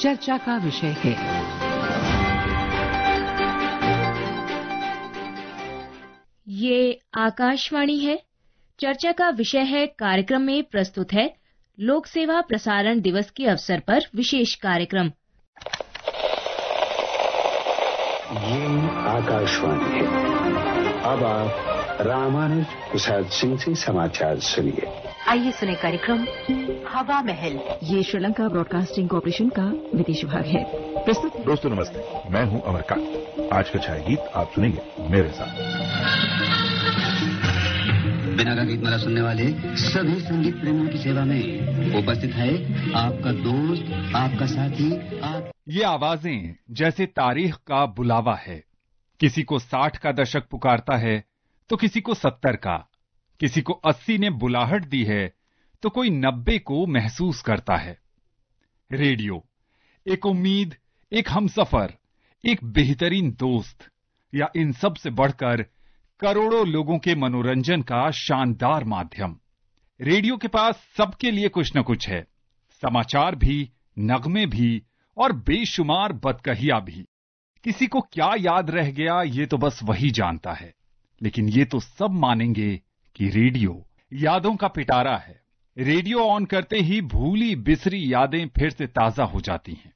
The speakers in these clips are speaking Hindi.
चर्चा का विषय है। ये आकाशवाणी है। चर्चा का विषय है कार्यक्रम में प्रस्तुत है लोक सेवा प्रसारण दिवस के अवसर पर विशेष कार्यक्रम। ये आकाशवाणी है। अब आप रामानुज प्रसाद सिंह से समाचार सुनिए। आइए सुने कार्यक्रम हवा महल। ये श्रीलंका ब्रॉडकास्टिंग कॉर्पोरेशन का विदेश विभाग है। प्रस्तुत दोस्तों नमस्ते, मैं हूं अमरकांत। आज का छाया गीत आप सुनेंगे मेरे साथ। बिना का गीतमाला सुनने वाले सभी संगीत प्रेमियों की सेवा में उपस्थित है आपका दोस्त, आपका साथी, ये आवाजें जैसे तारीख का बुलावा है। किसी को 60 का दशक पुकारता है तो किसी को 70 का, किसी को 80 ने बुलाहट दी है तो कोई 90 को महसूस करता है। रेडियो एक उम्मीद, एक हमसफर, एक बेहतरीन दोस्त, या इन सब से बढ़कर करोड़ों लोगों के मनोरंजन का शानदार माध्यम। रेडियो के पास सबके लिए कुछ न कुछ है, समाचार भी, नगमे भी और बेशुमार बदकहिया भी। किसी को क्या याद रह गया ये तो बस वही जानता है, लेकिन ये तो सब मानेंगे कि रेडियो यादों का पिटारा है। रेडियो ऑन करते ही भूली बिसरी यादें फिर से ताजा हो जाती हैं।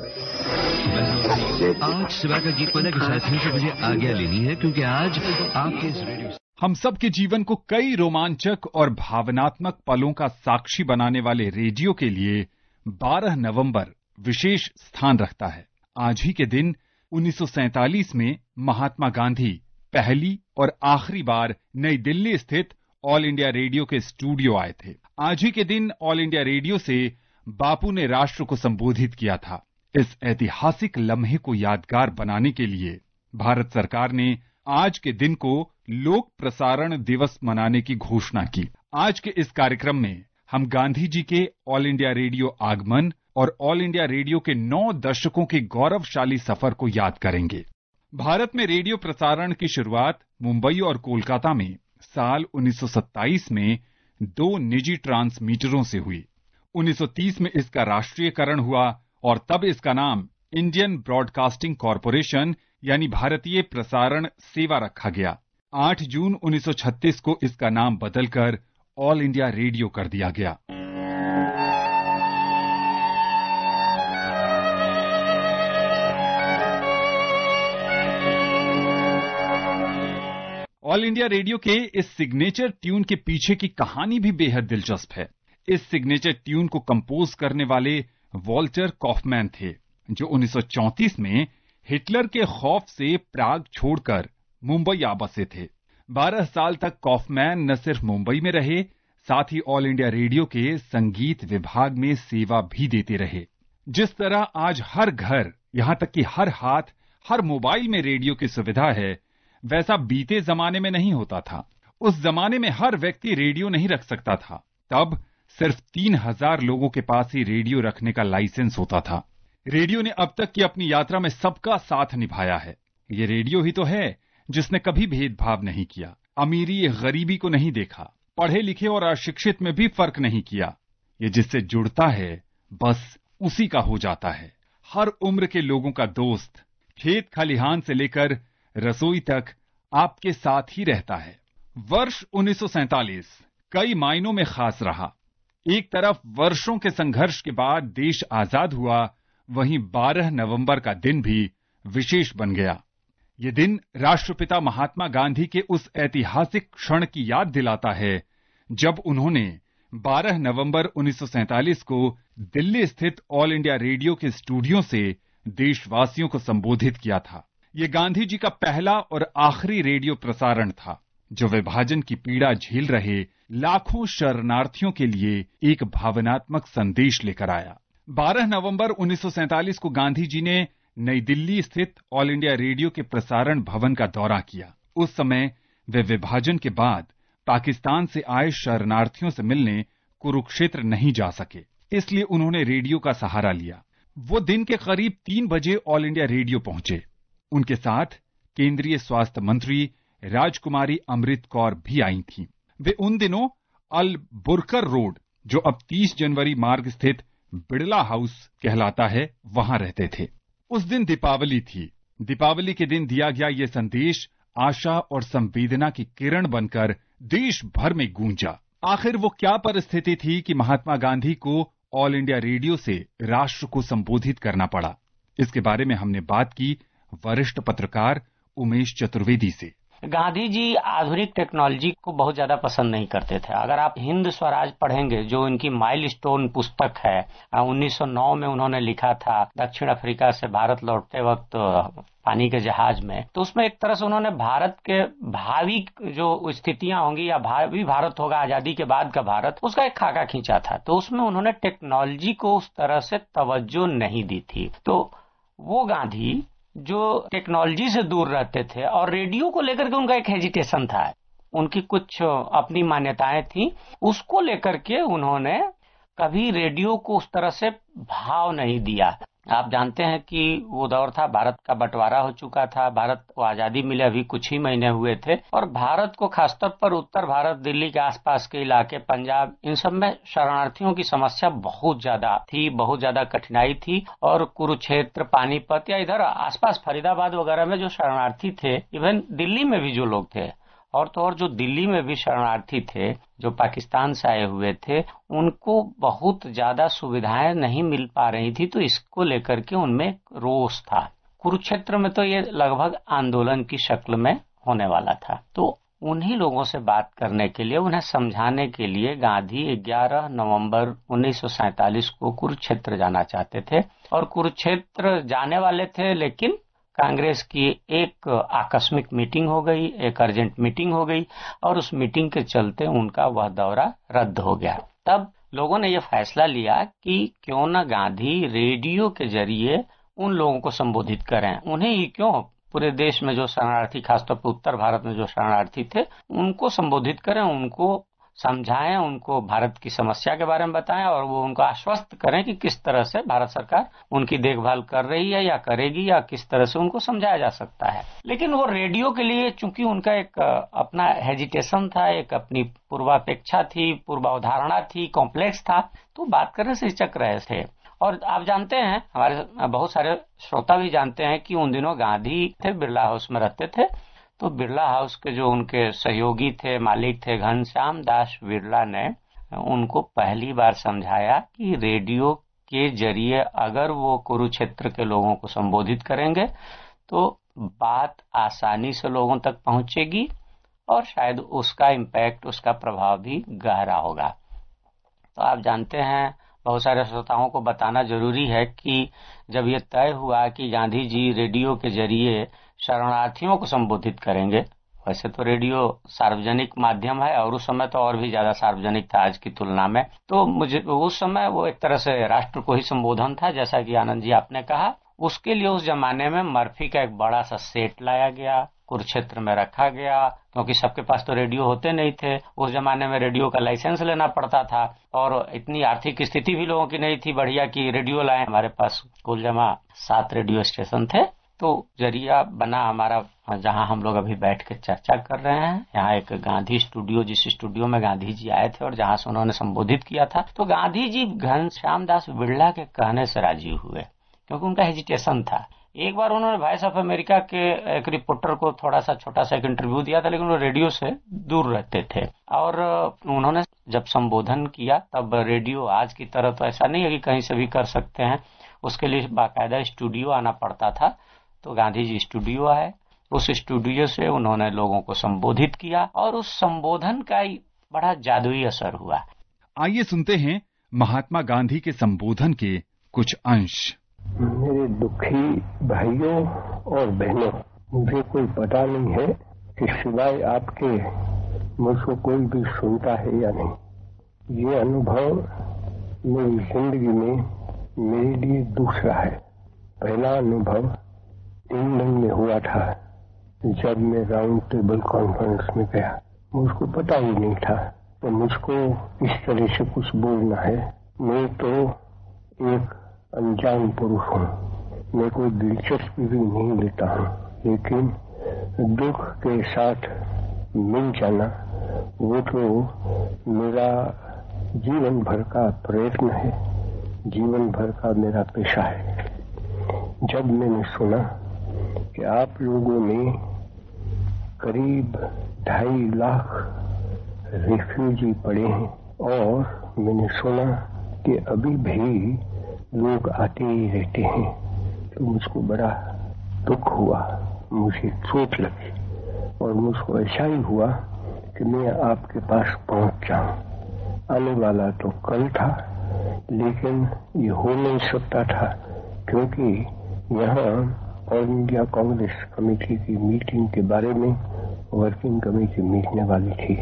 आज सुबह का गीतमाला के साथियों से मुझे आज्ञा लेनी है, क्योंकि आज आपके इस रेडियो हम सब के जीवन को कई रोमांचक और भावनात्मक पलों का साक्षी बनाने वाले रेडियो के लिए 12 नवंबर विशेष स्थान रखता है। आज ही के दिन 1947 में महात्मा गांधी पहली और आखिरी बार नई दिल्ली स्थित ऑल इंडिया रेडियो के स्टूडियो आए थे। आज ही के दिन ऑल इंडिया रेडियो से बापू ने राष्ट्र को संबोधित किया था। इस ऐतिहासिक लम्हे को यादगार बनाने के लिए भारत सरकार ने आज के दिन को लोक प्रसारण दिवस मनाने की घोषणा की। आज के इस कार्यक्रम में हम गांधी जी के ऑल इंडिया रेडियो आगमन और ऑल इंडिया रेडियो के 9 दशकों के गौरवशाली सफर को याद करेंगे। भारत में रेडियो प्रसारण की शुरुआत मुंबई और कोलकाता में साल 1927 में 2 निजी ट्रांसमीटरों से हुई। 1930 में इसका राष्ट्रीयकरण हुआ और तब इसका नाम इंडियन ब्रॉडकास्टिंग कॉरपोरेशन यानी भारतीय प्रसारण सेवा रखा गया। 8 जून 1936 को इसका नाम बदलकर ऑल इंडिया रेडियो कर दिया गया। ऑल इंडिया रेडियो के इस सिग्नेचर ट्यून के पीछे की कहानी भी बेहद दिलचस्प है। इस सिग्नेचर ट्यून को कंपोज करने वाले वॉल्टर कॉफमैन थे, जो 1934 में हिटलर के खौफ से प्राग छोड़कर मुंबई आ बसे थे। 12 साल तक कॉफमैन न सिर्फ मुंबई में रहे, साथ ही ऑल इंडिया रेडियो के संगीत विभाग में सेवा भी देते रहे। जिस तरह आज हर घर, यहां तक कि हर हाथ, हर मोबाइल में रेडियो की सुविधा है, वैसा बीते जमाने में नहीं होता था। उस जमाने में हर व्यक्ति रेडियो नहीं रख सकता था। तब सिर्फ 3000 लोगों के पास ही रेडियो रखने का लाइसेंस होता था। रेडियो ने अब तक की अपनी यात्रा में सबका साथ निभाया है। ये रेडियो ही तो है जिसने कभी भेदभाव नहीं किया, अमीरी गरीबी को नहीं देखा, पढ़े लिखे और अशिक्षित में भी फर्क नहीं किया। ये जिससे जुड़ता है बस उसी का हो जाता है। हर उम्र के लोगों का दोस्त, खेत खलिहान से लेकर रसोई तक आपके साथ ही रहता है। वर्ष 1947 कई मायनों में खास रहा। एक तरफ वर्षों के संघर्ष के बाद देश आजाद हुआ, वहीं 12 नवंबर का दिन भी विशेष बन गया। ये दिन राष्ट्रपिता महात्मा गांधी के उस ऐतिहासिक क्षण की याद दिलाता है जब उन्होंने 12 नवंबर 1947 को दिल्ली स्थित ऑल इंडिया रेडियो के स्टूडियो से देशवासियों को संबोधित किया था। ये गांधी जी का पहला और आखिरी रेडियो प्रसारण था, जो विभाजन की पीड़ा झेल रहे लाखों शरणार्थियों के लिए एक भावनात्मक संदेश लेकर आया। 12 नवंबर 1947 को गांधी जी ने नई दिल्ली स्थित ऑल इंडिया रेडियो के प्रसारण भवन का दौरा किया। उस समय वे विभाजन के बाद पाकिस्तान से आए शरणार्थियों से मिलने कुरुक्षेत्र नहीं जा सके, इसलिए उन्होंने रेडियो का सहारा लिया। वो दिन के करीब 3 बजे ऑल इंडिया रेडियो पहुंचे। उनके साथ केंद्रीय स्वास्थ्य मंत्री राजकुमारी अमृत कौर भी आई थीं। वे उन दिनों अल बुरकर रोड, जो अब 30 जनवरी मार्ग स्थित बिड़ला हाउस कहलाता है, वहां रहते थे। उस दिन दीपावली थी। दीपावली के दिन दिया गया ये संदेश आशा और संवेदना की किरण बनकर देश भर में गूंजा। आखिर वो क्या परिस्थिति थी कि महात्मा गांधी को ऑल इंडिया रेडियो से राष्ट्र को संबोधित करना पड़ा? इसके बारे में हमने बात की वरिष्ठ पत्रकार उमेश चतुर्वेदी से। गांधी जी आधुनिक टेक्नोलॉजी को बहुत ज्यादा पसंद नहीं करते थे। अगर आप हिंद स्वराज पढ़ेंगे, जो इनकी माइलस्टोन पुस्तक है, 1909 में उन्होंने लिखा था दक्षिण अफ्रीका से भारत लौटते वक्त पानी के जहाज में, तो उसमें एक तरह से उन्होंने भारत के भावी जो स्थितियां होंगी या भावी भारत होगा आजादी के बाद का भारत, उसका एक खाका खींचा था। तो उसमें उन्होंने टेक्नोलॉजी को उस तरह से तवज्जो नहीं दी थी। तो वो गांधी जो टेक्नोलॉजी से दूर रहते थे और रेडियो को लेकर के उनका एक हेजिटेशन था, उनकी कुछ अपनी मान्यताएं थी, उसको लेकर के उन्होंने कभी रेडियो को उस तरह से भाव नहीं दिया। आप जानते हैं कि वो दौर था, भारत का बंटवारा हो चुका था, भारत को आजादी मिले अभी कुछ ही महीने हुए थे, और भारत को खासतौर पर उत्तर भारत, दिल्ली के आसपास के इलाके, पंजाब, इन सब में शरणार्थियों की समस्या बहुत ज्यादा थी, बहुत ज्यादा कठिनाई थी। और कुरुक्षेत्र, पानीपत या इधर आसपास फरीदाबाद वगैरह में जो शरणार्थी थे, इवन दिल्ली में भी जो लोग थे, और तो और जो दिल्ली में भी शरणार्थी थे जो पाकिस्तान से आए हुए थे, उनको बहुत ज्यादा सुविधाएं नहीं मिल पा रही थी। तो इसको लेकर के उनमें रोष था। कुरुक्षेत्र में तो ये लगभग आंदोलन की शक्ल में होने वाला था। तो उन्हीं लोगों से बात करने के लिए, उन्हें समझाने के लिए गांधी 11 नवंबर 1947 को कुरुक्षेत्र जाना चाहते थे, और कुरुक्षेत्र जाने वाले थे, लेकिन कांग्रेस की एक आकस्मिक मीटिंग हो गई, एक अर्जेंट मीटिंग हो गई, और उस मीटिंग के चलते उनका वह दौरा रद्द हो गया। तब लोगों ने यह फैसला लिया कि क्यों न गांधी रेडियो के जरिए उन लोगों को संबोधित करें। उन्हें ही क्यों, पूरे देश में जो शरणार्थी, खासतौर पर उत्तर भारत में जो शरणार्थी थे, उनको संबोधित करें, उनको समझाएं, उनको भारत की समस्या के बारे में बताएं, और वो उनको आश्वस्त करें कि किस तरह से भारत सरकार उनकी देखभाल कर रही है या करेगी, या किस तरह से उनको समझाया जा सकता है। लेकिन वो रेडियो के लिए, चूंकि उनका एक अपना हेजिटेशन था, एक अपनी पूर्वापेक्षा थी, पूर्वावधारणा थी, कॉम्प्लेक्स था, तो बात करने से हिचक रहे थे। और आप जानते हैं, हमारे बहुत सारे श्रोता भी जानते हैं कि उन दिनों गांधी थे, बिरला हाउस में रहते थे। तो बिरला हाउस के जो उनके सहयोगी थे, मालिक थे, घनश्याम दास बिरला ने उनको पहली बार समझाया कि रेडियो के जरिए अगर वो कुरुक्षेत्र के लोगों को संबोधित करेंगे तो बात आसानी से लोगों तक पहुंचेगी, और शायद उसका इम्पैक्ट, उसका प्रभाव भी गहरा होगा। तो आप जानते हैं, बहुत सारे श्रोताओं को बताना जरूरी है कि जब ये तय हुआ कि गांधी जी रेडियो के जरिए शरणार्थियों को संबोधित करेंगे, वैसे तो रेडियो सार्वजनिक माध्यम है, और उस समय तो और भी ज्यादा सार्वजनिक था आज की तुलना में, तो मुझे उस समय वो एक तरह से राष्ट्र को ही संबोधन था, जैसा कि आनंद जी आपने कहा। उसके लिए उस जमाने में मर्फी का एक बड़ा सा सेट लाया गया, कुरुक्षेत्र में रखा गया, क्योंकि सबके पास तो रेडियो होते नहीं थे। उस जमाने में रेडियो का लाइसेंस लेना पड़ता था, और इतनी आर्थिक स्थिति भी लोगों की नहीं थी बढ़िया कि रेडियो लाए। हमारे पास कुल जमा 7 रेडियो स्टेशन थे। तो जरिया बना हमारा, जहां हम लोग अभी बैठ के चर्चा कर रहे हैं, यहाँ एक गांधी स्टूडियो, जिस स्टूडियो में गांधी जी आए थे और जहां से उन्होंने संबोधित किया था। तो गांधी जी घनश्याम दास बिड़ला के कहने से राजी हुए, क्योंकि उनका हेजिटेशन था। एक बार उन्होंने वॉइस ऑफ अमेरिका के एक रिपोर्टर को थोड़ा सा छोटा सा एक इंटरव्यू दिया था, लेकिन वो रेडियो से दूर रहते थे। और उन्होंने जब संबोधन किया, तब रेडियो आज की तरह तो ऐसा नहीं है कि कहीं से भी कर सकते हैं, उसके लिए बाकायदा स्टूडियो आना पड़ता था। तो गांधी जी स्टूडियो आए, उस स्टूडियो से उन्होंने लोगों को संबोधित किया, और उस संबोधन का बड़ा जादुई असर हुआ। आइए सुनते हैं महात्मा गांधी के संबोधन के कुछ अंश। मेरे दुखी भाइयों और बहनों, मुझे कोई पता नहीं है कि सिवाय आपके मुझको कोई भी सुनता है या नहीं। ये अनुभव मेरी जिंदगी में मेरे लिए दूसरा है। पहला अनुभव इंग्लैंड में हुआ था, जब मैं राउंड टेबल कॉन्फ्रेंस में गया। मुझको पता ही नहीं था तो मुझको इस तरह से कुछ बोलना है। मैं तो एक अनजान पुरुष हूँ, मैं कोई दिलचस्पी भी नहीं लेता हूँ, लेकिन दुख के साथ मिल जाना वो तो मेरा जीवन भर का प्रयत्न है। जीवन भर का मेरा पेशा है। जब मैंने सुना कि आप लोगों में करीब 2.5 लाख रिफ्यूजी पड़े हैं और मैंने सुना कि अभी भी लोग आते ही रहते हैं, तो मुझको बड़ा दुख हुआ, मुझे चोट लगी और मुझको ऐसा ही हुआ कि मैं आपके पास पहुंच जाऊं। आने वाला तो कल था, लेकिन ये हो नहीं सकता था क्योंकि यहाँ ऑल इंडिया कांग्रेस कमेटी की मीटिंग के बारे में वर्किंग कमेटी मिलने वाली थी।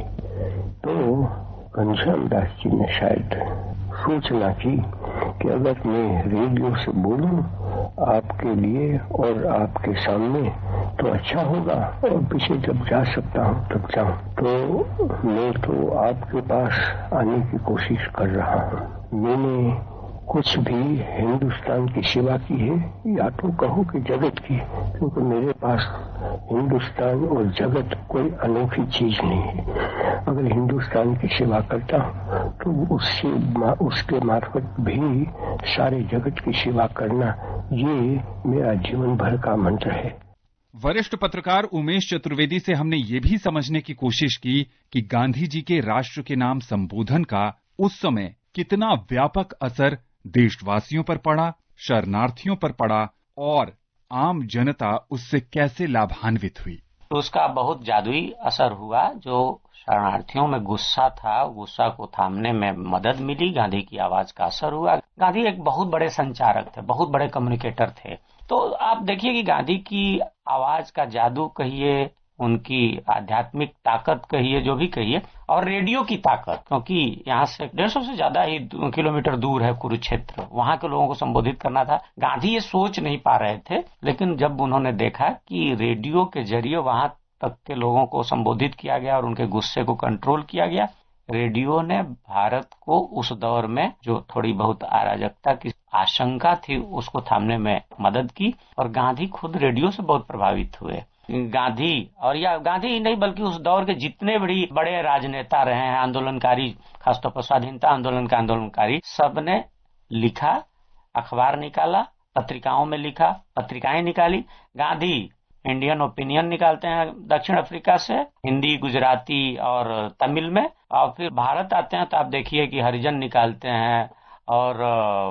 तो घनश्याम दास जी ने शायद सूचना की कि अगर मैं रेडियो से बोलूं आपके लिए और आपके सामने तो अच्छा होगा, और पीछे जब जा सकता हूं तब जाऊं। तो मैं तो आपके पास आने की कोशिश कर रहा हूं। मैंने कुछ भी हिंदुस्तान की सेवा की है, या तो कहो कि जगत की, क्योंकि मेरे पास हिंदुस्तान और जगत कोई अनोखी चीज नहीं है। अगर हिंदुस्तान की सेवा करता हूं तो उसके मार्फत भी सारे जगत की सेवा करना, ये मेरा जीवन भर का मंत्र है। वरिष्ठ पत्रकार उमेश चतुर्वेदी से हमने ये भी समझने की कोशिश की कि गांधी जी के राष्ट्र के नाम संबोधन का उस समय कितना व्यापक असर देशवासियों पर पड़ा, शरणार्थियों पर पड़ा और आम जनता उससे कैसे लाभान्वित हुई। तो उसका बहुत जादुई असर हुआ। जो शरणार्थियों में गुस्सा था, गुस्सा को थामने में मदद मिली, गांधी की आवाज का असर हुआ। गांधी एक बहुत बड़े संचारक थे, बहुत बड़े कम्युनिकेटर थे। तो आप देखिए कि गांधी की आवाज का जादू कहिए, उनकी आध्यात्मिक ताकत कहिए, जो भी कहिए, और रेडियो की ताकत, क्योंकि यहाँ से 150 से ज्यादा ही किलोमीटर दूर है कुरुक्षेत्र, वहां के लोगों को संबोधित करना था। गांधी ये सोच नहीं पा रहे थे, लेकिन जब उन्होंने देखा कि रेडियो के जरिए वहां तक के लोगों को संबोधित किया गया और उनके गुस्से को कंट्रोल किया गया, रेडियो ने भारत को उस दौर में जो थोड़ी बहुत अराजकता की आशंका थी उसको थामने में मदद की, और गांधी खुद रेडियो से बहुत प्रभावित हुए। गांधी ही नहीं बल्कि उस दौर के जितने भी बड़े राजनेता रहे हैं, आंदोलनकारी, खासतौर पर स्वाधीनता आंदोलन का आंदोलनकारी, सबने लिखा, अखबार निकाला, पत्रिकाओं में लिखा, पत्रिकाएं निकाली। गांधी इंडियन ओपिनियन निकालते हैं दक्षिण अफ्रीका से, हिंदी, गुजराती और तमिल में, और फिर भारत आते हैं तो आप देखिए कि हरिजन निकालते हैं और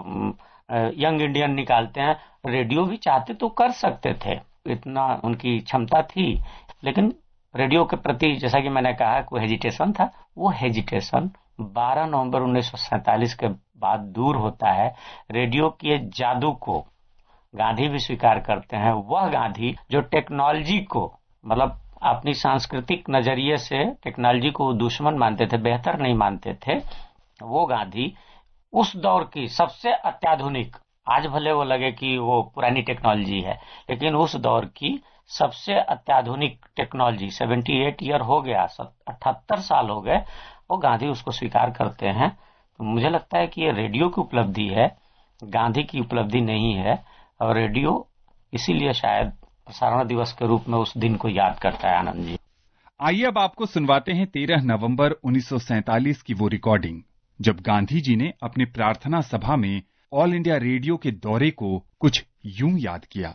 यंग इंडियन निकालते हैं। रेडियो भी चाहते तो कर सकते थे, इतना उनकी क्षमता थी, लेकिन रेडियो के प्रति जैसा कि मैंने कहा कोई हेजिटेशन था। वो हेजिटेशन 12 नवंबर 1947 के बाद दूर होता है। रेडियो के जादू को गांधी भी स्वीकार करते हैं। वह गांधी जो टेक्नोलॉजी को, मतलब अपनी सांस्कृतिक नजरिए से टेक्नोलॉजी को दुश्मन मानते थे, बेहतर नहीं मानते थे, वो गांधी उस दौर की सबसे अत्याधुनिक, आज भले वो लगे कि वो पुरानी टेक्नोलॉजी है, लेकिन उस दौर की सबसे अत्याधुनिक टेक्नोलॉजी, 78 ईयर हो गया, 78 साल हो गए, वो गांधी उसको स्वीकार करते हैं। तो मुझे लगता है कि ये रेडियो की उपलब्धि है, गांधी की उपलब्धि नहीं है, और रेडियो इसीलिए शायद प्रसारण दिवस के रूप में उस दिन को याद करता है। आनंद जी, आइए अब आपको सुनवाते हैं 13 नवंबर 1947 की वो रिकॉर्डिंग, जब गांधी जी ने अपनी प्रार्थना सभा में ऑल इंडिया रेडियो के दौरे को कुछ यूं याद किया।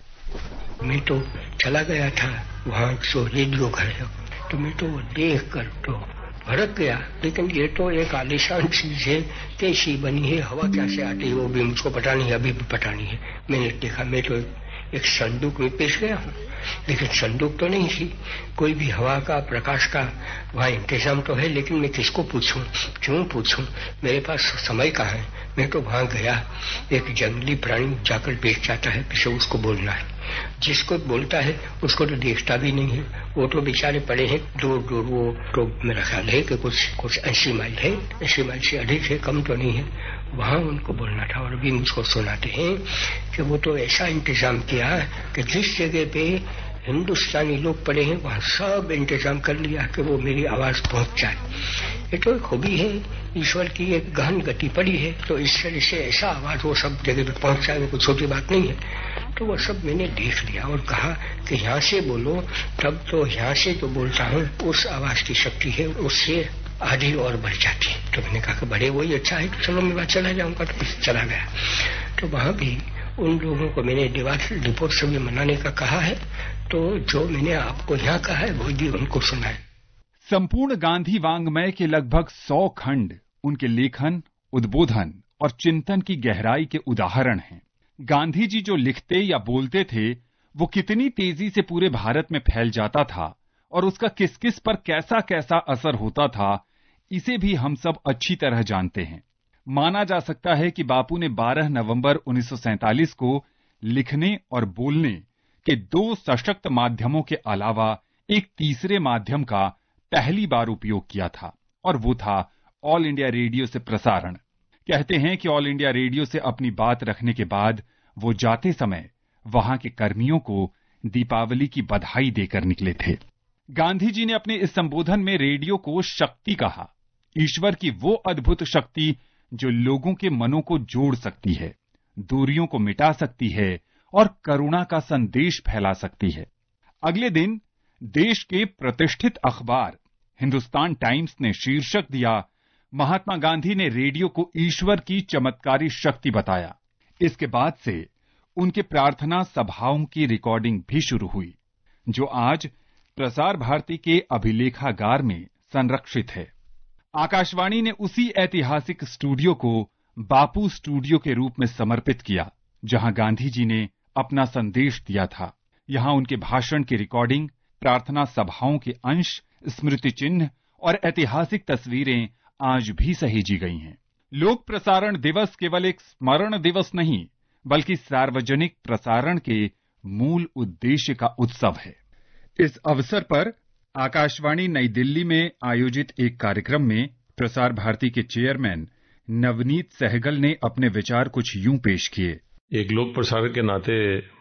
मैं तो चला गया था वहाँ सो रेडियो घर, तो मैं तो देख कर तो भड़क गया, लेकिन ये तो एक आलिशान चीज है, कैसी बनी है, हवा कैसे आती है वो भी मुझको पता नहीं, अभी भी पता नहीं है। मैंने देखा, मैं तो एक संदूक में पेश गया हूँ, लेकिन संदूक तो नहीं थी, कोई भी हवा का, प्रकाश का वहाँ इंतजाम तो है, लेकिन मैं किसको पूछूं, क्यों पूछूं, मेरे पास समय कहाँ है। मैं तो वहाँ गया, एक जंगली प्राणी जाकर बैठ जाता है, पीछे उसको बोलना है, जिसको बोलता है उसको तो देखता भी नहीं है, वो तो बेचारे पड़े हैं दूर दूर, वो तो मेरा ख्याल है कि कुछ 80 माइल है, 80 माइल से अधिक है, कम तो नहीं है, वहाँ उनको बोलना था। और अभी मुझको सुनाते हैं कि वो तो ऐसा इंतजाम किया कि जिस जगह पे हिंदुस्तानी लोग पड़े हैं वहाँ सब इंतजाम कर लिया कि वो मेरी आवाज पहुंच जाए। ये तो एक खूबी है, ईश्वर की एक गहन गति पड़ी है, तो इस तरह से ऐसा आवाज वो सब जगह पे पहुंच जाए, कोई छोटी बात नहीं है। तो वो सब मैंने देख लिया और कहा कि यहाँ से बोलो, तब तो यहाँ से जो बोलता हूँ उस आवाज की शक्ति है, उससे आधी और बढ़ जाती। तो मैंने कहा कि बड़े वही अच्छा है, तो चलो मैं वहाँ चला जाऊंगा। तो चला गया। तो वहाँ भी उन लोगों को मैंने दीपोत्सव में मनाने का कहा है, तो जो मैंने आपको यहाँ कहा है वो भी उनको सुना है। संपूर्ण गांधी वांग्मय के लगभग 100 खंड उनके लेखन, उद्बोधन और चिंतन की गहराई के उदाहरण हैं। गांधी जी जो लिखते या बोलते थे वो कितनी तेजी से पूरे भारत में फैल जाता था और उसका किस किस पर कैसा कैसा असर होता था, इसे भी हम सब अच्छी तरह जानते हैं। माना जा सकता है कि बापू ने 12 नवंबर 1947 को लिखने और बोलने के 2 सशक्त माध्यमों के अलावा एक तीसरे माध्यम का पहली बार उपयोग किया था, और वो था ऑल इंडिया रेडियो से प्रसारण। कहते हैं कि ऑल इंडिया रेडियो से अपनी बात रखने के बाद वो जाते समय वहां के कर्मियों को दीपावली की बधाई देकर निकले थे। गांधी जी ने अपने इस संबोधन में रेडियो को शक्ति कहा, ईश्वर की वो अद्भुत शक्ति जो लोगों के मनों को जोड़ सकती है, दूरियों को मिटा सकती है और करुणा का संदेश फैला सकती है। अगले दिन देश के प्रतिष्ठित अखबार हिंदुस्तान टाइम्स ने शीर्षक दिया, महात्मा गांधी ने रेडियो को ईश्वर की चमत्कारी शक्ति बताया। इसके बाद से उनके प्रार्थना सभाओं की रिकॉर्डिंग भी शुरू हुई, जो आज प्रसार भारती के अभिलेखागार में संरक्षित है। आकाशवाणी ने उसी ऐतिहासिक स्टूडियो को बापू स्टूडियो के रूप में समर्पित किया, जहां गांधी जी ने अपना संदेश दिया था। यहां उनके भाषण की रिकॉर्डिंग, प्रार्थना सभाओं के अंश, स्मृति चिन्ह और ऐतिहासिक तस्वीरें आज भी सहेजी गई हैं। लोक प्रसारण दिवस केवल एक स्मरण दिवस नहीं, बल्कि सार्वजनिक प्रसारण के मूल उद्देश्य का उत्सव है। इस अवसर पर आकाशवाणी नई दिल्ली में आयोजित एक कार्यक्रम में प्रसार भारती के चेयरमैन नवनीत सहगल ने अपने विचार कुछ यूं पेश किए। एक लोक प्रसारक के नाते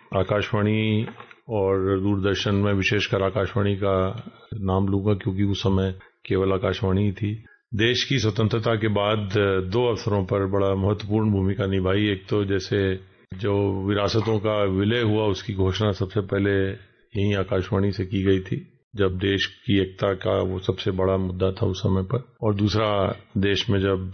आकाशवाणी और दूरदर्शन में विशेषकर आकाशवाणी का नाम लूंगा, क्योंकि उस समय केवल आकाशवाणी ही थी। देश की स्वतंत्रता के बाद 2 अवसरों पर बड़ा महत्वपूर्ण भूमिका निभाई। एक तो जैसे जो विरासतों का विलय हुआ, उसकी घोषणा सबसे पहले यही आकाशवाणी से की गई थी, जब देश की एकता का वो सबसे बड़ा मुद्दा था उस समय पर। और दूसरा, देश में जब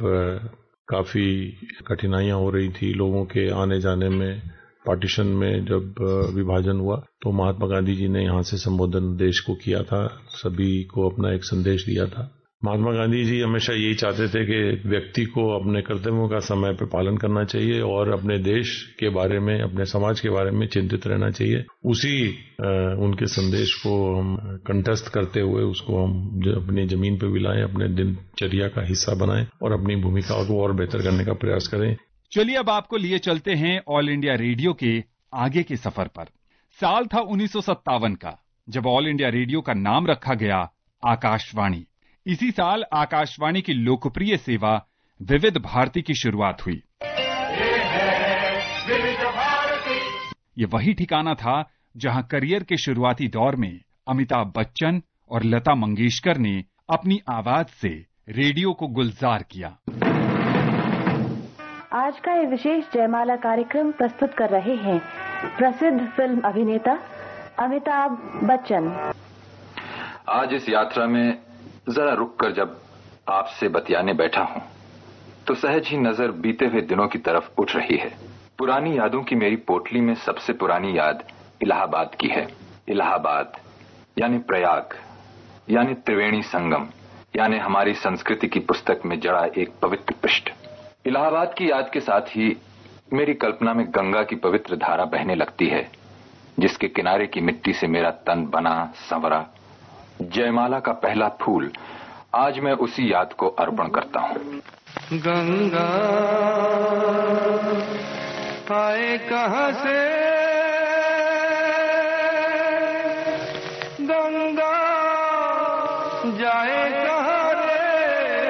काफी कठिनाइयां हो रही थी लोगों के आने जाने में, पार्टीशन में जब विभाजन हुआ, तो महात्मा गांधी जी ने यहाँ से संबोधन देश को किया था, सभी को अपना एक संदेश दिया था। महात्मा गांधी जी हमेशा यही चाहते थे कि व्यक्ति को अपने कर्तव्यों का समय पर पालन करना चाहिए और अपने देश के बारे में, अपने समाज के बारे में चिंतित रहना चाहिए। उसी उनके संदेश को हम कंठस्थ करते हुए उसको हम अपनी जमीन पर भी लाएं, अपने दिनचर्या का हिस्सा बनाएं और अपनी भूमिका को और बेहतर करने का प्रयास करें। चलिए अब आपको लिए चलते हैं ऑल इंडिया रेडियो के आगे के सफर पर। साल था 1957 का, जब ऑल इंडिया रेडियो का नाम रखा गया आकाशवाणी। इसी साल आकाशवाणी की लोकप्रिय सेवा विविध भारती की शुरुआत हुई। ये वही ठिकाना था जहां करियर के शुरुआती दौर में अमिताभ बच्चन और लता मंगेशकर ने अपनी आवाज से रेडियो को गुलजार किया। आज का ये विशेष जयमाला कार्यक्रम प्रस्तुत कर रहे हैं प्रसिद्ध फिल्म अभिनेता अमिताभ बच्चन। आज इस यात्रा में जरा रुककर जब आपसे बतियाने बैठा हूं, तो सहज ही नजर बीते हुए दिनों की तरफ उठ रही है। पुरानी यादों की मेरी पोटली में सबसे पुरानी याद इलाहाबाद की है। इलाहाबाद यानी प्रयाग, यानी त्रिवेणी संगम, यानी हमारी संस्कृति की पुस्तक में जड़ा एक पवित्र पृष्ठ। इलाहाबाद की याद के साथ ही मेरी कल्पना में गंगा की पवित्र धारा बहने लगती है, जिसके किनारे की मिट्टी से मेरा तन बना संवरा। जयमाला का पहला फूल आज मैं उसी याद को अर्पण करता हूं। गंगा आए कहां से, गंगा जाए कहां रे।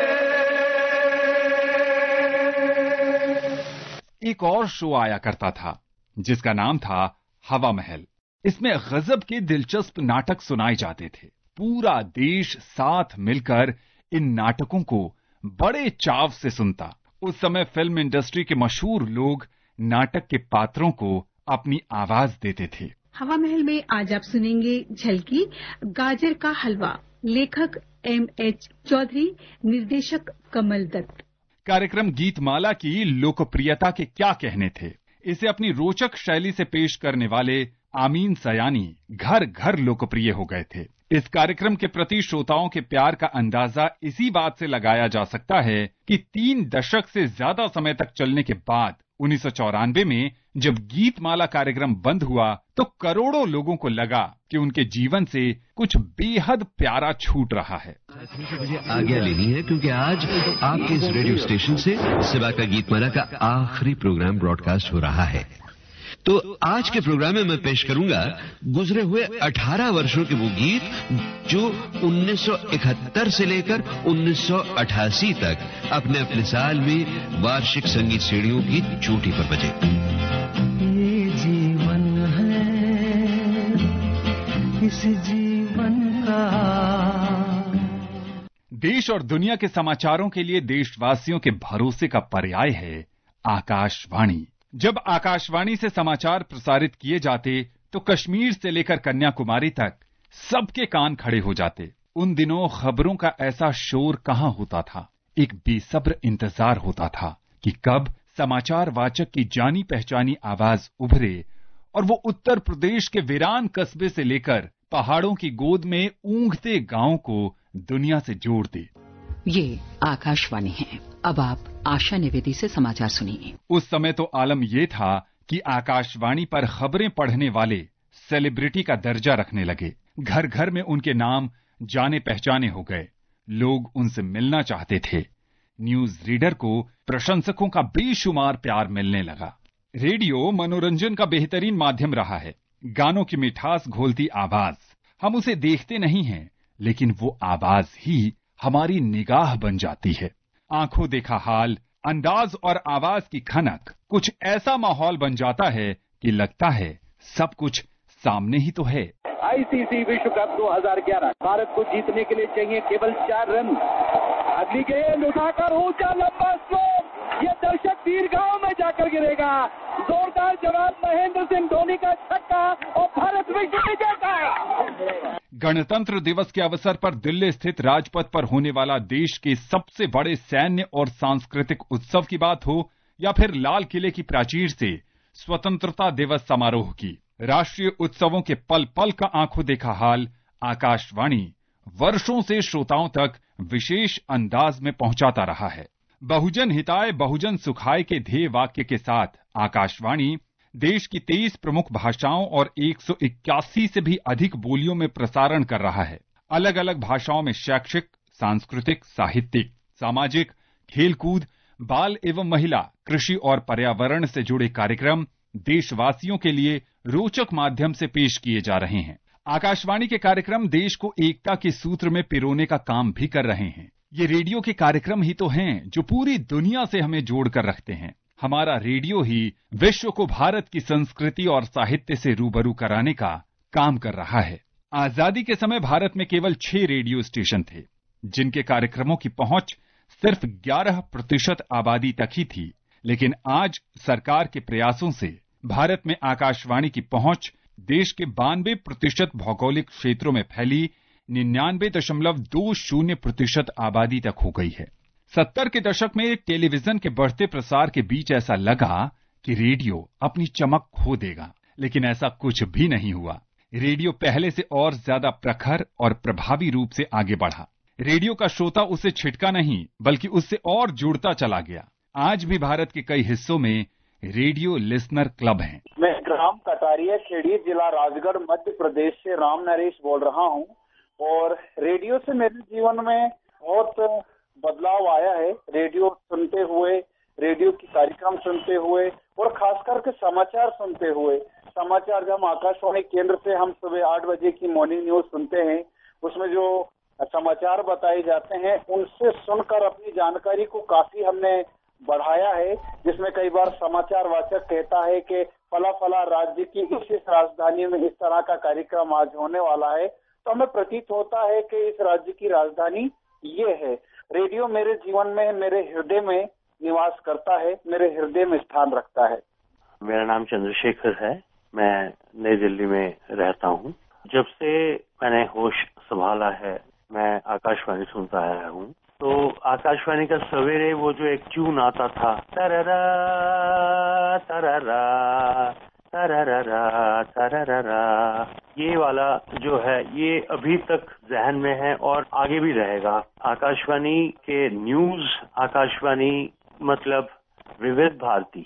एक और शो आया करता था जिसका नाम था हवा महल। इसमें गजब के दिलचस्प नाटक सुनाए जाते थे। पूरा देश साथ मिलकर इन नाटकों को बड़े चाव से सुनता। उस समय फिल्म इंडस्ट्री के मशहूर लोग नाटक के पात्रों को अपनी आवाज देते थे। हवा महल में आज आप सुनेंगे झलकी गाजर का हलवा। लेखक M.H. चौधरी, निर्देशक कमल दत्त। कार्यक्रम गीतमाला की लोकप्रियता के क्या कहने थे। इसे अपनी रोचक शैली से पेश करने वाले आमीन सयानी घर घर लोकप्रिय हो गए थे। इस कार्यक्रम के प्रति श्रोताओं के प्यार का अंदाजा इसी बात से लगाया जा सकता है कि 3 दशक से ज्यादा समय तक चलने के बाद 1994 में जब गीतमाला कार्यक्रम बंद हुआ तो करोड़ों लोगों को लगा कि उनके जीवन से कुछ बेहद प्यारा छूट रहा है। मुझे आज्ञा लेनी है क्योंकि आज आपके इस रेडियो स्टेशन से सिवा का गीतमाला का आखिरी प्रोग्राम ब्रॉडकास्ट हो रहा है। तो आज के प्रोग्राम में मैं पेश करूंगा गुजरे हुए 18 वर्षों के वो गीत जो 1971 से लेकर 1988 तक अपने अपने साल में वार्षिक संगीत श्रेणियों की चोटी पर बजे। ये जीवन है, इस जीवन का। देश और दुनिया के समाचारों के लिए देशवासियों के भरोसे का पर्याय है आकाशवाणी। जब आकाशवाणी से समाचार प्रसारित किए जाते तो कश्मीर से लेकर कन्याकुमारी तक सबके कान खड़े हो जाते। उन दिनों खबरों का ऐसा शोर कहां होता था। एक बेसब्र इंतजार होता था कि कब समाचार वाचक की जानी पहचानी आवाज उभरे और वो उत्तर प्रदेश के वीरान कस्बे से लेकर पहाड़ों की गोद में ऊँघते गांव को दुनिया से जोड़ दे। ये आकाशवाणी है। अब आप आशा निवेदी से समाचार सुनिए। उस समय तो आलम यह था कि आकाशवाणी पर खबरें पढ़ने वाले सेलिब्रिटी का दर्जा रखने लगे। घर घर में उनके नाम जाने पहचाने हो गए। लोग उनसे मिलना चाहते थे। न्यूज रीडर को प्रशंसकों का बेशुमार प्यार मिलने लगा। रेडियो मनोरंजन का बेहतरीन माध्यम रहा है। गानों की मिठास घोलती आवाज, हम उसे देखते नहीं हैं, लेकिन वो आवाज ही हमारी निगाह बन जाती है। आंखों देखा हाल, अंदाज और आवाज की खनक कुछ ऐसा माहौल बन जाता है कि लगता है सब कुछ सामने ही तो है। आईसीसी विश्व कप 2011 भारत को जीतने के लिए चाहिए केवल 4 रन। अगली गेंद उठाकर ऊंचा लंबा स्ट्रोक, ये दर्शक दीर्घाओं में जाकर गिरेगा। जोरदार जवाब, महेंद्र सिंह धोनी का छक्का और भारत विश्व विजेता। गणतंत्र दिवस के अवसर पर दिल्ली स्थित राजपथ पर होने वाला देश के सबसे बड़े सैन्य और सांस्कृतिक उत्सव की बात हो या फिर लाल किले की प्राचीर से स्वतंत्रता दिवस समारोह की, राष्ट्रीय उत्सवों के पल पल का आंखों देखा हाल आकाशवाणी वर्षों से श्रोताओं तक विशेष अंदाज में पहुंचाता रहा है। बहुजन हिताय बहुजन सुखाय के ध्येय वाक्य के साथ आकाशवाणी देश की 23 प्रमुख भाषाओं और 181 से भी अधिक बोलियों में प्रसारण कर रहा है। अलग अलग भाषाओं में शैक्षिक, सांस्कृतिक, साहित्यिक, सामाजिक, खेलकूद, बाल एवं महिला, कृषि और पर्यावरण से जुड़े कार्यक्रम देशवासियों के लिए रोचक माध्यम से पेश किए जा रहे हैं। आकाशवाणी के कार्यक्रम देश को एकता के सूत्र में पिरोने का काम भी कर रहे हैं। ये रेडियो के कार्यक्रम ही तो हैं जो पूरी दुनिया से हमें जोड़कर रखते हैं। हमारा रेडियो ही विश्व को भारत की संस्कृति और साहित्य से रूबरू कराने का काम कर रहा है। आजादी के समय भारत में केवल 6 रेडियो स्टेशन थे, जिनके कार्यक्रमों की पहुंच सिर्फ 11% आबादी तक ही थी। लेकिन आज सरकार के प्रयासों से भारत में आकाशवाणी की पहुंच देश के 92% भौगोलिक क्षेत्रों में फैली 99.20% आबादी तक हो गई है। 70 के दशक में टेलीविजन के बढ़ते प्रसार के बीच ऐसा लगा कि रेडियो अपनी चमक खो देगा, लेकिन ऐसा कुछ भी नहीं हुआ। रेडियो पहले से और ज्यादा प्रखर और प्रभावी रूप से आगे बढ़ा। रेडियो का श्रोता उससे छिटका नहीं, बल्कि उससे और जुड़ता चला गया। आज भी भारत के कई हिस्सों में रेडियो लिसनर क्लब हैं। मैं ग्राम कटारिया खेड़ी, जिला राजगढ़, मध्य प्रदेश से राम नरेश बोल रहा हूं और रेडियो से मेरे जीवन में बहुत बदलाव आया है। रेडियो सुनते हुए, रेडियो की कार्यक्रम सुनते हुए और खास करके समाचार सुनते हुए। समाचार जब हम आकाशवाणी केंद्र से हम सुबह 8 बजे की मॉर्निंग न्यूज सुनते हैं, उसमें जो समाचार बताए जाते हैं उनसे सुनकर अपनी जानकारी को काफी हमने बढ़ाया है। जिसमें कई बार समाचार वाचक कहता है कि फला फला राज्य की इस राजधानी में इस तरह का कार्यक्रम आज होने वाला है, तो हमें प्रतीत होता है कि इस राज्य की राजधानी ये है। रेडियो मेरे जीवन में, मेरे हृदय में निवास करता है, मेरे हृदय में स्थान रखता है। मेरा नाम चंद्रशेखर है, मैं नई दिल्ली में रहता हूँ। जब से मैंने होश संभाला है मैं आकाशवाणी सुनता आया हूँ। तो आकाशवाणी का सवेरे वो जो एक ट्यून आता था, तररा तररा तररा तररा, ये वाला जो है ये अभी तक जहन में है और आगे भी रहेगा। आकाशवाणी के न्यूज, आकाशवाणी मतलब विविध भारती,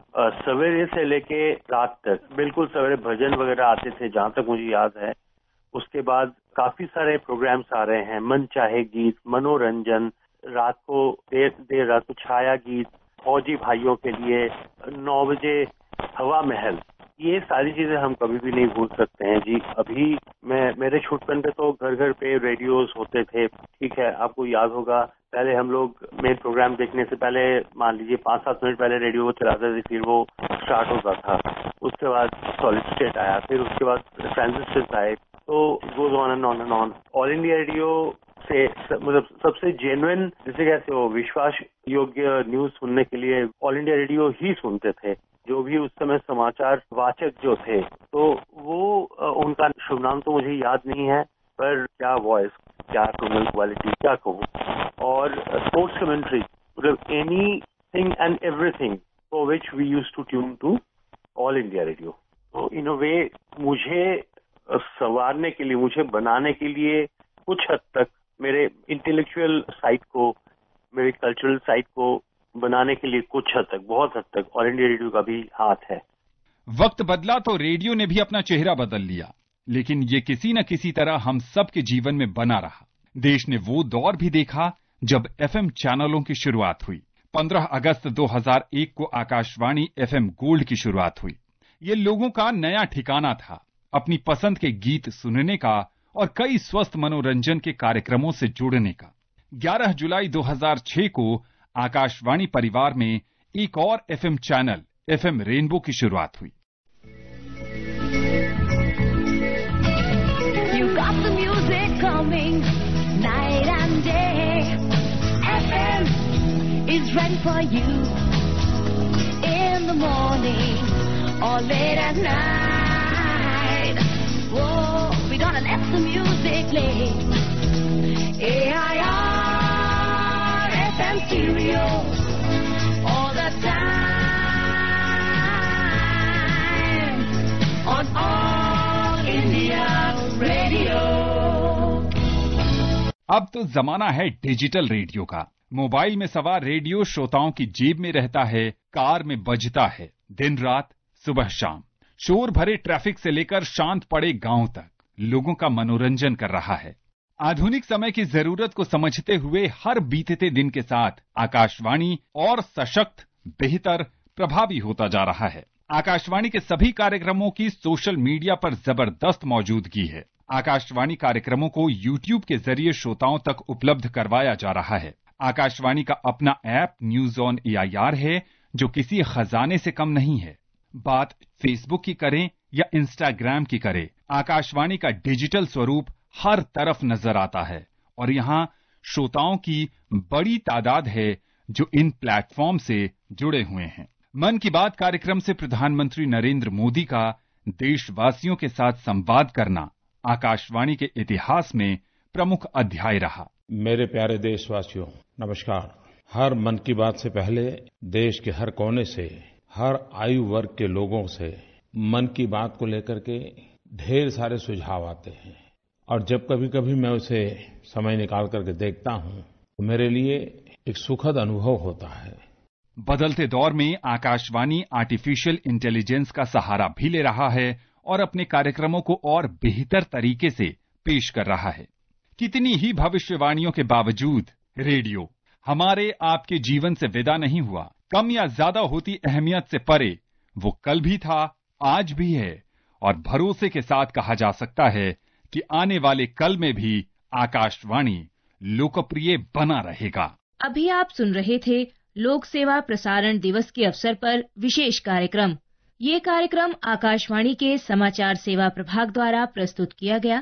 सवेरे से लेके रात तक बिल्कुल सवेरे भजन वगैरह आते थे जहां तक मुझे याद है। उसके बाद काफी सारे प्रोग्राम्स आ रहे हैं, मन चाहे गीत, मनोरंजन, रात को देर रात को छाया गीत, फौजी भाइयों के लिए 9 बजे हवा महल, ये सारी चीजें हम कभी भी नहीं भूल सकते हैं जी। अभी मेरे छुटपन पे तो घर घर पे रेडियोस होते थे, ठीक है, आपको याद होगा पहले हम लोग मेन प्रोग्राम देखने से पहले मान लीजिए 5-7 मिनट पहले रेडियो को चलाते थे, फिर वो स्टार्ट होता था। उसके बाद सॉलिड स्टेट आया, फिर उसके बाद ट्रांजिस्टर्स आए, तो goes on and on and on. All India radio से मतलब सबसे जेन्युइन, जिसे कहते हो विश्वास योग्य न्यूज सुनने के लिए ऑल इंडिया रेडियो ही सुनते थे। जो भी उस समय समाचार वाचक जो थे, तो वो उनका शुभ नाम तो मुझे याद नहीं है, पर क्या वॉइस, क्या टोनल क्वालिटी, क्या कहूँ। और स्पोर्ट्स कमेंट्री, मतलब anything and everything for which we used to tune to All India radio. तो इन अ वे मुझे संवारने के लिए, मुझे बनाने के लिए कुछ हद तक मेरे इंटेलेक्चुअल साइड को, मेरे कल्चरल साइड को बनाने के लिए कुछ हद तक, बहुत हद तक ऑल इंडिया रेडियो का भी हाथ है। वक्त बदला तो रेडियो ने भी अपना चेहरा बदल लिया, लेकिन ये किसी न किसी तरह हम सब के जीवन में बना रहा। देश ने वो दौर भी देखा जब एफएम चैनलों की शुरुआत हुई। 15 अगस्त 2001 को आकाशवाणी एफएम गोल्ड की शुरुआत हुई। ये लोगों का नया ठिकाना था, अपनी पसंद के गीत सुनने का और कई स्वस्थ मनोरंजन के कार्यक्रमों से जुड़ने का। 11 जुलाई 2006 को आकाशवाणी परिवार में एक और एफएम चैनल एफएम रेनबो की शुरुआत हुई। You got the music coming night and day. FM is ready for you in the morning or late at night. Whoa, we're gonna let the music play. AIR FM stereo all the time on All India Radio. अब तो जमाना है डिजिटल रेडियो का। मोबाइल में सवार रेडियो श्रोताओं की जेब में रहता है, कार में बजता है, दिन रात, सुबह शाम। शोर भरे ट्रैफिक से लेकर शांत पड़े गांव तक लोगों का मनोरंजन कर रहा है। आधुनिक समय की जरूरत को समझते हुए हर बीतते दिन के साथ आकाशवाणी और सशक्त, बेहतर, प्रभावी होता जा रहा है। आकाशवाणी के सभी कार्यक्रमों की सोशल मीडिया पर जबरदस्त मौजूदगी है। आकाशवाणी कार्यक्रमों को यूट्यूब के जरिए श्रोताओं तक उपलब्ध करवाया जा रहा है। आकाशवाणी का अपना ऐप न्यूज ऑन AIR है, जो किसी खजाने से कम नहीं है। बात फेसबुक की करें या इंस्टाग्राम की करें, आकाशवाणी का डिजिटल स्वरूप हर तरफ नजर आता है और यहाँ श्रोताओं की बड़ी तादाद है जो इन प्लेटफॉर्म से जुड़े हुए हैं। मन की बात कार्यक्रम से प्रधानमंत्री नरेंद्र मोदी का देशवासियों के साथ संवाद करना आकाशवाणी के इतिहास में प्रमुख अध्याय रहा। मेरे प्यारे देशवासियों, नमस्कार। हर मन की बात से पहले देश के हर कोने से, हर आयु वर्ग के लोगों से मन की बात को लेकर के ढेर सारे सुझाव आते हैं और जब कभी कभी मैं उसे समय निकाल करके देखता हूं तो मेरे लिए एक सुखद अनुभव होता है। बदलते दौर में आकाशवाणी आर्टिफिशियल इंटेलिजेंस का सहारा भी ले रहा है और अपने कार्यक्रमों को और बेहतर तरीके से पेश कर रहा है। कितनी ही भविष्यवाणियों के बावजूद रेडियो हमारे आपके जीवन से विदा नहीं हुआ। कम या ज्यादा होती अहमियत से परे वो कल भी था, आज भी है और भरोसे के साथ कहा जा सकता है कि आने वाले कल में भी आकाशवाणी लोकप्रिय बना रहेगा। अभी आप सुन रहे थे लोक सेवा प्रसारण दिवस के अवसर पर विशेष कार्यक्रम। ये कार्यक्रम आकाशवाणी के समाचार सेवा प्रभाग द्वारा प्रस्तुत किया गया।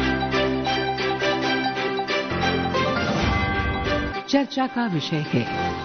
चर्चा का विषय है